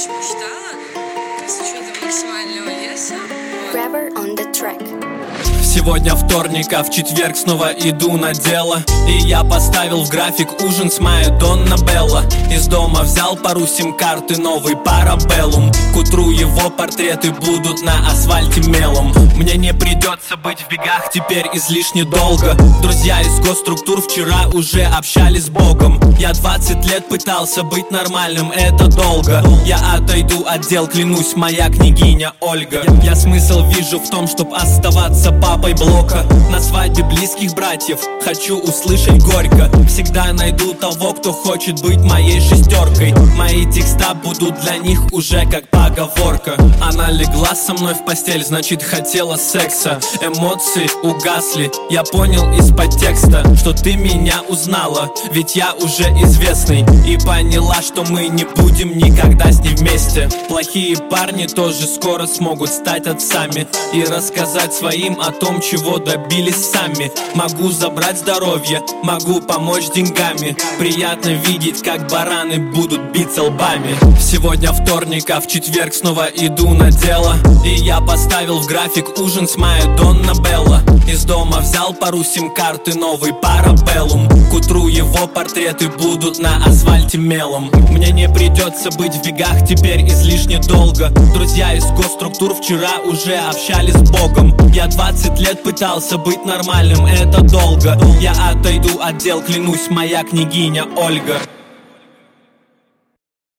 очень мечтала с учетом максимального веса. Grabber on the track. Сегодня вторник, а в четверг снова иду на дело. И я поставил в график ужин с моей Донна Белла. Из дома взял пару сим-карт и новый парабеллум. К утру его портреты будут на асфальте мелом. Мне не придется быть в бегах теперь излишне долго. Друзья из госструктур вчера уже общались с Богом. Я 20 лет пытался быть нормальным, это долго. Я отойду от дел, клянусь, моя княгиня Ольга. Я смысл вижу в том, чтоб оставаться папой блока. На свадьбе близких братьев хочу услышать горько. Всегда найду того, кто хочет быть моей шестеркой. Мои текста будут для них уже как поговорка. Она легла со мной в постель, значит хотела секса. Эмоции угасли, я понял из подтекста, что ты меня узнала, ведь я уже известный. И поняла, что мы не будем никогда с ней вместе. Плохие парни тоже скоро смогут стать отцами и рассказать своим о том, чего добились сами. Могу забрать здоровье, могу помочь деньгами. Приятно видеть, как бараны будут биться лбами. Сегодня вторник, а в четверг снова иду на дело. И я поставил в график ужин с моей Донна Белла. Из дома взял пару сим-карт и новый парабеллум. К утру его портреты будут на асфальте мелом. Мне не придется быть в бегах теперь излишне долго. Друзья из госструктур вчера уже общались с Богом. Я 20 лет пытался быть нормальным, это долго. Я отойду от дел, клянусь, моя княгиня Ольга.